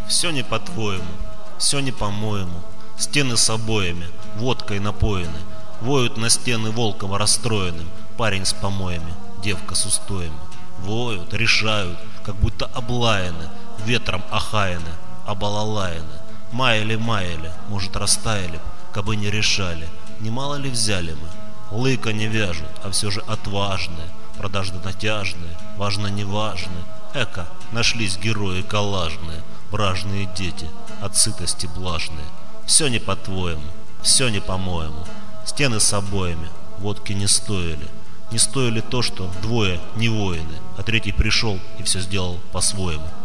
Все не по-твоему, все не по-моему. Стены с обоями, водкой напоены. Воют на стены волком расстроенным. Парень с помоями, девка с устоями. Воют, решают, как будто облаяны, ветром охаяны, обалалаяны. Маяли, может, растаяли б, кабы не решали, немало ли взяли мы. Лыка не вяжут, а все же отважные, продажно-натяжные, важно-неважные. Эка, нашлись герои коллажные, бражные дети, от сытости блажные. Все не по-твоему, все не по-моему. Стены с обоями, водки не стоили. Не стоили то, что двое не воины, а третий пришел и все сделал по-своему.